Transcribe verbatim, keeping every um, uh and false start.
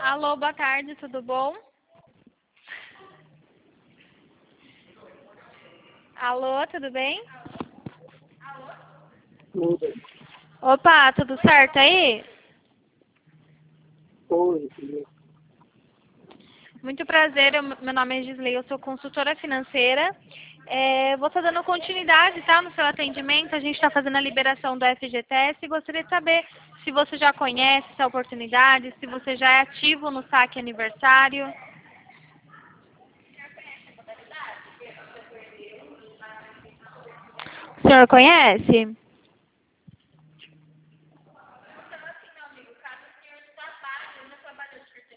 Alô, boa tarde, tudo bom? Alô, tudo bem? Tudo. Opa, tudo certo aí? Oi, filho. Muito prazer, eu- meu nome é Gisley, eu sou consultora financeira. É, vou estar dando continuidade, tá, no seu atendimento. A gente está fazendo a liberação do F G T S e gostaria de saber se você já conhece essa oportunidade, se você já é ativo no saque aniversário. O senhor conhece?